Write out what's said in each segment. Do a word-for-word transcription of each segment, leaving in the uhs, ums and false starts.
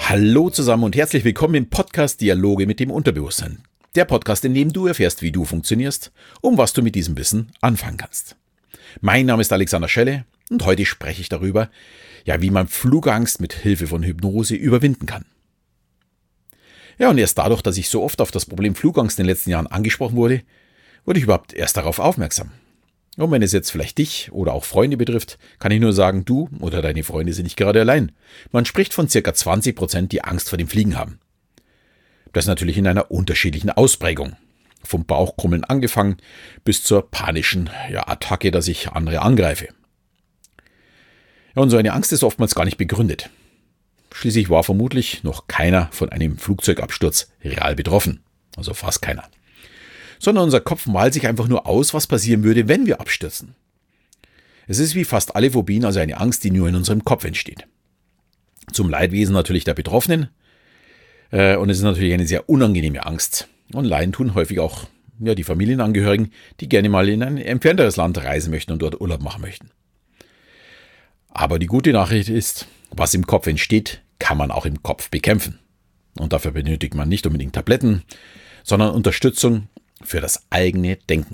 Hallo zusammen und herzlich willkommen im Podcast Dialoge mit dem Unterbewusstsein. Der Podcast, in dem du erfährst, wie du funktionierst, um was du mit diesem Wissen anfangen kannst. Mein Name ist Alexander Schelle und heute spreche ich darüber, ja, wie man Flugangst mit Hilfe von Hypnose überwinden kann. Ja, und erst dadurch, dass ich so oft auf das Problem Flugangst in den letzten Jahren angesprochen wurde, wurde ich überhaupt erst darauf aufmerksam. Und wenn es jetzt vielleicht dich oder auch Freunde betrifft, kann ich nur sagen, du oder deine Freunde sind nicht gerade allein. Man spricht von ca. zwanzig Prozent, die Angst vor dem Fliegen haben. Das natürlich in einer unterschiedlichen Ausprägung. Vom Bauchkrummeln angefangen bis zur panischen ja, Attacke, dass ich andere angreife. Ja, und so eine Angst ist oftmals gar nicht begründet. Schließlich war vermutlich noch keiner von einem Flugzeugabsturz real betroffen. Also fast keiner. Sondern unser Kopf malt sich einfach nur aus, was passieren würde, wenn wir abstürzen. Es ist wie fast alle Phobien, also eine Angst, die nur in unserem Kopf entsteht. Zum Leidwesen natürlich der Betroffenen. Äh, und es ist natürlich eine sehr unangenehme Angst. Und Leiden tun häufig auch ja, die Familienangehörigen, die gerne mal in ein entfernteres Land reisen möchten und dort Urlaub machen möchten. Aber die gute Nachricht ist, was im Kopf entsteht, kann man auch im Kopf bekämpfen. Und dafür benötigt man nicht unbedingt Tabletten, sondern Unterstützung für das eigene Denken.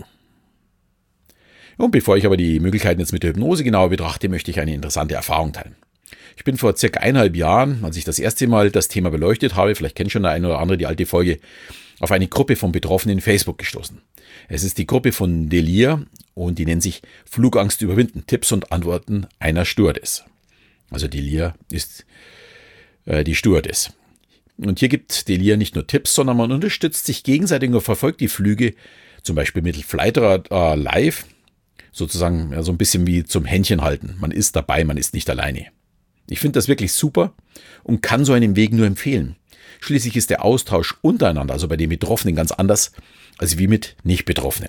Und bevor ich aber die Möglichkeiten jetzt mit der Hypnose genauer betrachte, möchte ich eine interessante Erfahrung teilen. Ich bin vor circa eineinhalb Jahren, als ich das erste Mal das Thema beleuchtet habe, vielleicht kennt schon der eine oder andere die alte Folge, auf eine Gruppe von Betroffenen in Facebook gestoßen. Es ist die Gruppe von Delir und die nennt sich Flugangst überwinden, Tipps und Antworten einer Stewardess. Also Delir ist äh, die Stewardess. Und hier gibt Delir nicht nur Tipps, sondern man unterstützt sich gegenseitig und verfolgt die Flüge, zum Beispiel mit Flightradar live, sozusagen ja, so ein bisschen wie zum Händchen halten. Man ist dabei, man ist nicht alleine. Ich finde das wirklich super und kann so einen Weg nur empfehlen. Schließlich ist der Austausch untereinander, also bei den Betroffenen, ganz anders als wie mit Nicht-Betroffenen.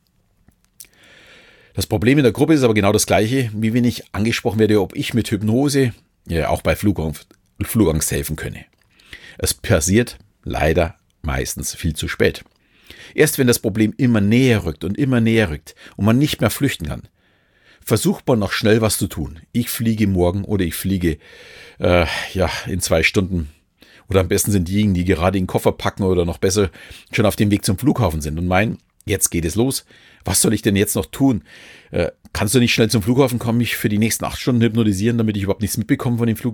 Das Problem in der Gruppe ist aber genau das gleiche, wie wenn ich angesprochen werde, ob ich mit Hypnose ja, auch bei Flugangst, Flugangst helfen könne. Es passiert leider meistens viel zu spät. Erst wenn das Problem immer näher rückt und immer näher rückt und man nicht mehr flüchten kann, versucht man noch schnell was zu tun. Ich fliege morgen oder ich fliege äh, ja in zwei Stunden. Oder am besten sind diejenigen, die gerade den Koffer packen oder noch besser schon auf dem Weg zum Flughafen sind und meinen, jetzt geht es los. Was soll ich denn jetzt noch tun? Äh, kannst du nicht schnell zum Flughafen kommen, mich für die nächsten acht Stunden hypnotisieren, damit ich überhaupt nichts mitbekomme von dem Flug?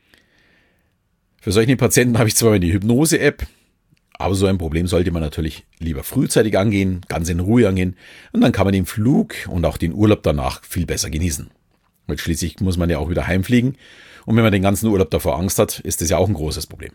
Für solche Patienten habe ich zwar eine Hypnose-App, aber so ein Problem sollte man natürlich lieber frühzeitig angehen, ganz in Ruhe angehen und dann kann man den Flug und auch den Urlaub danach viel besser genießen. Weil schließlich muss man ja auch wieder heimfliegen und wenn man den ganzen Urlaub davor Angst hat, ist das ja auch ein großes Problem.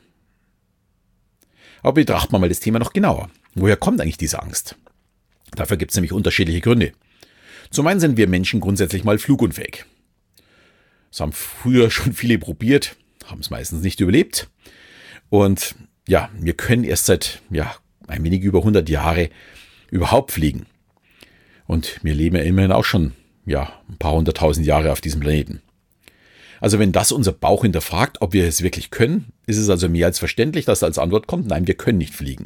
Aber betrachten wir mal das Thema noch genauer. Woher kommt eigentlich diese Angst? Dafür gibt es nämlich unterschiedliche Gründe. Zum einen sind wir Menschen grundsätzlich mal flugunfähig. Das haben früher schon viele probiert, haben es meistens nicht überlebt. Und ja, wir können erst seit ja, ein wenig über hundert Jahre überhaupt fliegen. Und wir leben ja immerhin auch schon ja, ein paar hunderttausend Jahre auf diesem Planeten. Also wenn das unser Bauch hinterfragt, ob wir es wirklich können, ist es also mehr als verständlich, dass als Antwort kommt, nein, wir können nicht fliegen.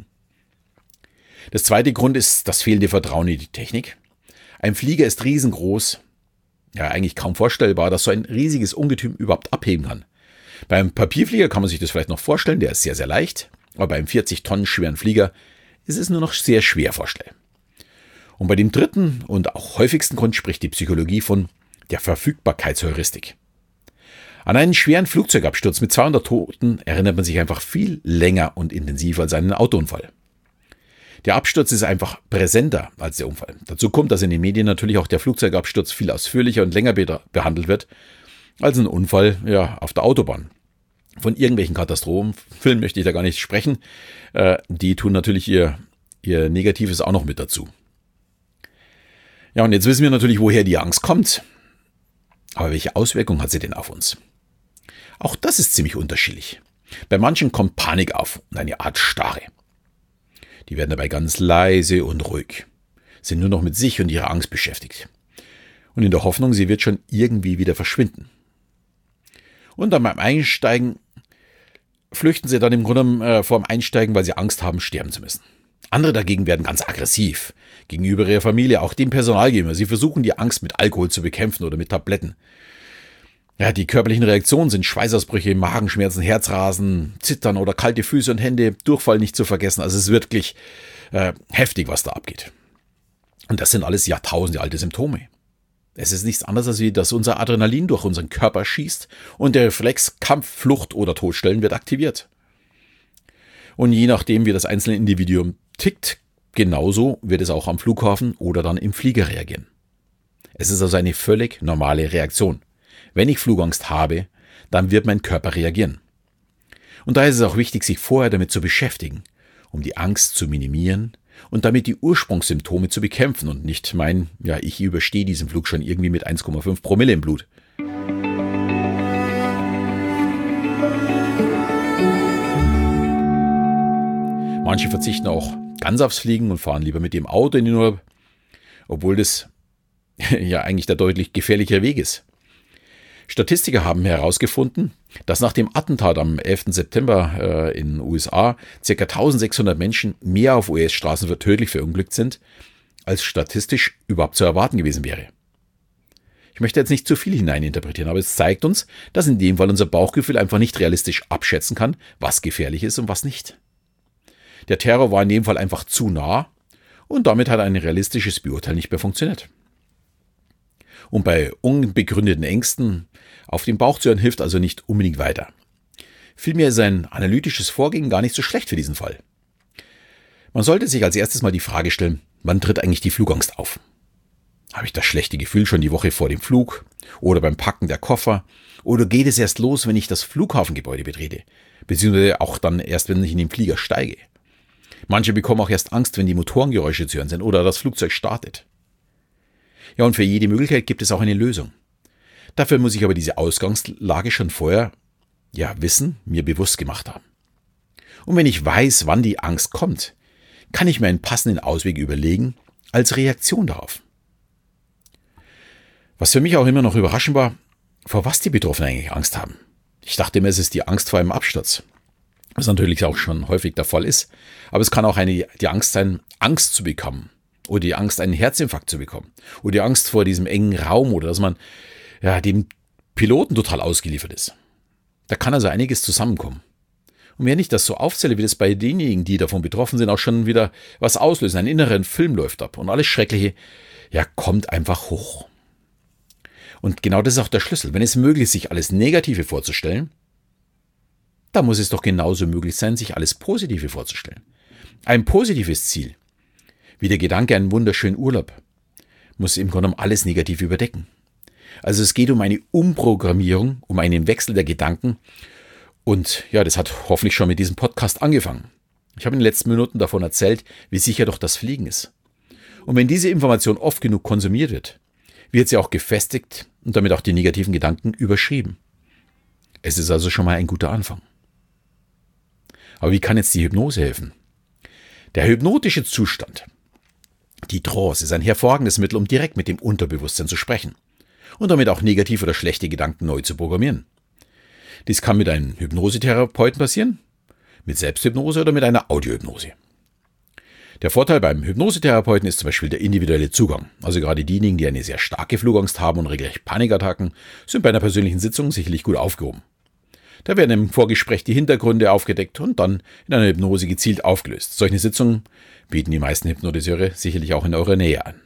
Der zweite Grund ist das fehlende Vertrauen in die Technik. Ein Flieger ist riesengroß, ja eigentlich kaum vorstellbar, dass so ein riesiges Ungetüm überhaupt abheben kann. Beim Papierflieger kann man sich das vielleicht noch vorstellen, der ist sehr, sehr leicht, aber beim vierzig Tonnen schweren Flieger ist es nur noch sehr schwer vorstellbar. Und bei dem dritten und auch häufigsten Grund spricht die Psychologie von der Verfügbarkeitsheuristik. An einen schweren Flugzeugabsturz mit zweihundert Toten erinnert man sich einfach viel länger und intensiver als an einen Autounfall. Der Absturz ist einfach präsenter als der Unfall. Dazu kommt, dass in den Medien natürlich auch der Flugzeugabsturz viel ausführlicher und länger be- behandelt wird als ein Unfall ja, auf der Autobahn. Von irgendwelchen Katastrophenfilmen möchte ich da gar nicht sprechen. Äh, die tun natürlich ihr, ihr Negatives auch noch mit dazu. Ja, und jetzt wissen wir natürlich, woher die Angst kommt. Aber welche Auswirkungen hat sie denn auf uns? Auch das ist ziemlich unterschiedlich. Bei manchen kommt Panik auf und eine Art Starre. Die werden dabei ganz leise und ruhig, sind nur noch mit sich und ihrer Angst beschäftigt. Und in der Hoffnung, sie wird schon irgendwie wieder verschwinden. Und dann beim Einsteigen flüchten sie dann im Grunde äh, vor dem Einsteigen, weil sie Angst haben, sterben zu müssen. Andere dagegen werden ganz aggressiv gegenüber ihrer Familie, auch dem Personal gegenüber. Sie versuchen die Angst mit Alkohol zu bekämpfen oder mit Tabletten. Ja, die körperlichen Reaktionen sind Schweißausbrüche, Magenschmerzen, Herzrasen, Zittern oder kalte Füße und Hände, Durchfall nicht zu vergessen. Also es ist wirklich äh, heftig, was da abgeht. Und das sind alles Jahrtausende alte Symptome. Es ist nichts anderes, als wie, dass unser Adrenalin durch unseren Körper schießt und der Reflex Kampf, Flucht oder Todstellen wird aktiviert. Und je nachdem, wie das einzelne Individuum tickt, genauso wird es auch am Flughafen oder dann im Flieger reagieren. Es ist also eine völlig normale Reaktion. Wenn ich Flugangst habe, dann wird mein Körper reagieren. Und daher ist es auch wichtig, sich vorher damit zu beschäftigen, um die Angst zu minimieren und damit die Ursprungssymptome zu bekämpfen und nicht meinen, ja, ich überstehe diesen Flug schon irgendwie mit eins Komma fünf Promille im Blut. Manche verzichten auch ganz aufs Fliegen und fahren lieber mit dem Auto in den Urlaub, obwohl das ja eigentlich der deutlich gefährlichere Weg ist. Statistiker haben herausgefunden, dass nach dem Attentat am elften September äh, in den U S A ca. eintausendsechshundert Menschen mehr auf U S-Straßen für tödlich verunglückt sind, als statistisch überhaupt zu erwarten gewesen wäre. Ich möchte jetzt nicht zu viel hineininterpretieren, aber es zeigt uns, dass in dem Fall unser Bauchgefühl einfach nicht realistisch abschätzen kann, was gefährlich ist und was nicht. Der Terror war in dem Fall einfach zu nah und damit hat ein realistisches Beurteilen nicht mehr funktioniert. Und bei unbegründeten Ängsten auf den Bauch zu hören, hilft also nicht unbedingt weiter. Vielmehr ist ein analytisches Vorgehen gar nicht so schlecht für diesen Fall. Man sollte sich als erstes mal die Frage stellen, wann tritt eigentlich die Flugangst auf? Habe ich das schlechte Gefühl schon die Woche vor dem Flug oder beim Packen der Koffer? Oder geht es erst los, wenn ich das Flughafengebäude betrete? Beziehungsweise auch dann erst, wenn ich in den Flieger steige. Manche bekommen auch erst Angst, wenn die Motorengeräusche zu hören sind oder das Flugzeug startet. Ja, und für jede Möglichkeit gibt es auch eine Lösung. Dafür muss ich aber diese Ausgangslage schon vorher, ja, wissen, mir bewusst gemacht haben. Und wenn ich weiß, wann die Angst kommt, kann ich mir einen passenden Ausweg überlegen als Reaktion darauf. Was für mich auch immer noch überraschend war, vor was die Betroffenen eigentlich Angst haben. Ich dachte immer, es ist die Angst vor einem Absturz. Was natürlich auch schon häufig der Fall ist. Aber es kann auch eine, die Angst sein, Angst zu bekommen. Oder die Angst, einen Herzinfarkt zu bekommen. Oder die Angst vor diesem engen Raum oder dass man ja, dem Piloten total ausgeliefert ist. Da kann also einiges zusammenkommen. Und wenn ich das so aufzähle, wie das bei denjenigen, die davon betroffen sind, auch schon wieder was auslösen. Ein innerer Film läuft ab und alles Schreckliche, ja, kommt einfach hoch. Und genau das ist auch der Schlüssel. Wenn es möglich ist, sich alles Negative vorzustellen, dann muss es doch genauso möglich sein, sich alles Positive vorzustellen. Ein positives Ziel, wie der Gedanke an einen wunderschönen Urlaub, muss im Grunde genommen alles Negative überdecken. Also es geht um eine Umprogrammierung, um einen Wechsel der Gedanken. Und ja, das hat hoffentlich schon mit diesem Podcast angefangen. Ich habe in den letzten Minuten davon erzählt, wie sicher doch das Fliegen ist. Und wenn diese Information oft genug konsumiert wird, wird sie auch gefestigt und damit auch die negativen Gedanken überschrieben. Es ist also schon mal ein guter Anfang. Aber wie kann jetzt die Hypnose helfen? Der hypnotische Zustand, die Trance, ist ein hervorragendes Mittel, um direkt mit dem Unterbewusstsein zu sprechen und damit auch negative oder schlechte Gedanken neu zu programmieren. Dies kann mit einem Hypnosetherapeuten passieren, mit Selbsthypnose oder mit einer Audiohypnose. Der Vorteil beim Hypnosetherapeuten ist zum Beispiel der individuelle Zugang. Also gerade diejenigen, die eine sehr starke Flugangst haben und regelrecht Panikattacken, sind bei einer persönlichen Sitzung sicherlich gut aufgehoben. Da werden im Vorgespräch die Hintergründe aufgedeckt und dann in einer Hypnose gezielt aufgelöst. Solche Sitzungen bieten die meisten Hypnotiseure sicherlich auch in eurer Nähe an.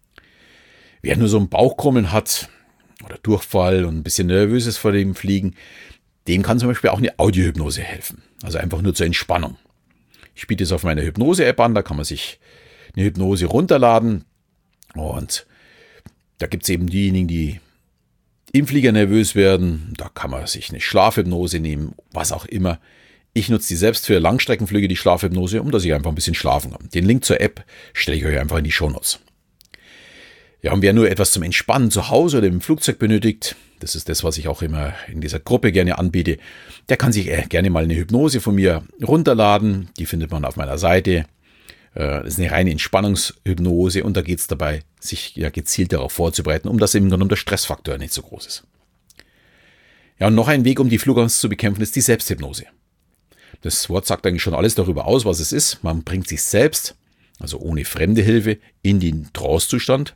Wer nur so ein Bauchkrummeln hat oder Durchfall und ein bisschen nervös ist vor dem Fliegen, dem kann zum Beispiel auch eine Audiohypnose helfen. Also einfach nur zur Entspannung. Ich biete es auf meiner Hypnose-App an, da kann man sich eine Hypnose runterladen und da gibt es eben diejenigen, die im Flieger nervös werden, da kann man sich eine Schlafhypnose nehmen, was auch immer. Ich nutze die selbst für Langstreckenflüge, die Schlafhypnose, um dass ich einfach ein bisschen schlafen kann. Den Link zur App stelle ich euch einfach in die Shownotes. Ja, und wer nur etwas zum Entspannen zu Hause oder im Flugzeug benötigt, das ist das, was ich auch immer in dieser Gruppe gerne anbiete, der kann sich gerne mal eine Hypnose von mir runterladen. Die findet man auf meiner Seite. Das ist eine reine Entspannungshypnose und da geht es dabei, sich ja gezielt darauf vorzubereiten, um dass eben dann der Stressfaktor nicht so groß ist. Ja, und noch ein Weg, um die Flugangst zu bekämpfen, ist die Selbsthypnose. Das Wort sagt eigentlich schon alles darüber aus, was es ist. Man bringt sich selbst, also ohne fremde Hilfe, in den Trance-Zustand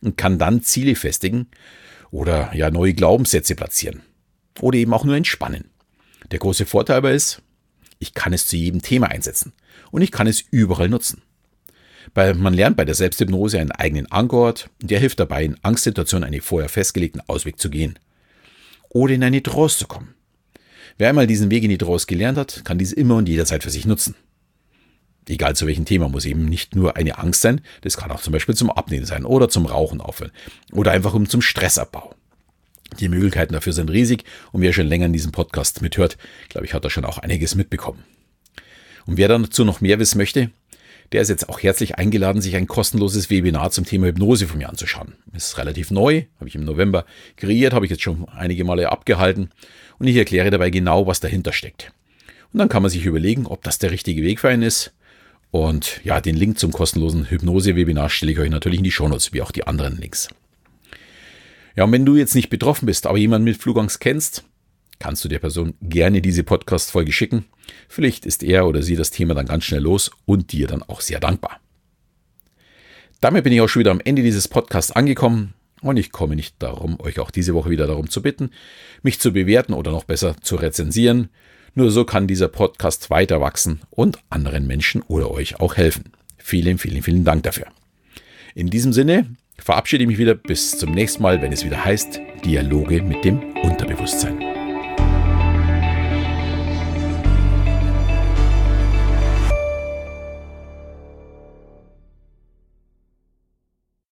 und kann dann Ziele festigen oder ja neue Glaubenssätze platzieren oder eben auch nur entspannen. Der große Vorteil aber ist, ich kann es zu jedem Thema einsetzen und ich kann es überall nutzen. Weil man lernt bei der Selbsthypnose einen eigenen Ankerort und der hilft dabei, in Angstsituationen einen vorher festgelegten Ausweg zu gehen oder in eine Trance zu kommen. Wer einmal diesen Weg in die Trance gelernt hat, kann dies immer und jederzeit für sich nutzen. Egal zu welchem Thema, muss eben nicht nur eine Angst sein, das kann auch zum Beispiel zum Abnehmen sein oder zum Rauchen aufhören oder einfach um zum Stressabbau. Die Möglichkeiten dafür sind riesig und wer schon länger in diesem Podcast mithört, glaube ich, hat da schon auch einiges mitbekommen. Und wer dazu noch mehr wissen möchte, der ist jetzt auch herzlich eingeladen, sich ein kostenloses Webinar zum Thema Hypnose von mir anzuschauen. Es ist relativ neu, habe ich im November kreiert, habe ich jetzt schon einige Male abgehalten und ich erkläre dabei genau, was dahinter steckt. Und dann kann man sich überlegen, ob das der richtige Weg für einen ist. Und ja, den Link zum kostenlosen Hypnose-Webinar stelle ich euch natürlich in die Shownotes, wie auch die anderen Links. Ja, und wenn du jetzt nicht betroffen bist, aber jemanden mit Flugangst kennst, kannst du der Person gerne diese Podcast-Folge schicken. Vielleicht ist er oder sie das Thema dann ganz schnell los und dir dann auch sehr dankbar. Damit bin ich auch schon wieder am Ende dieses Podcasts angekommen und ich komme nicht darum, euch auch diese Woche wieder darum zu bitten, mich zu bewerten oder noch besser zu rezensieren. Nur so kann dieser Podcast weiter wachsen und anderen Menschen oder euch auch helfen. Vielen, vielen, vielen Dank dafür. In diesem Sinne verabschiede ich mich wieder bis zum nächsten Mal, wenn es wieder heißt Dialoge mit dem Unterbewusstsein.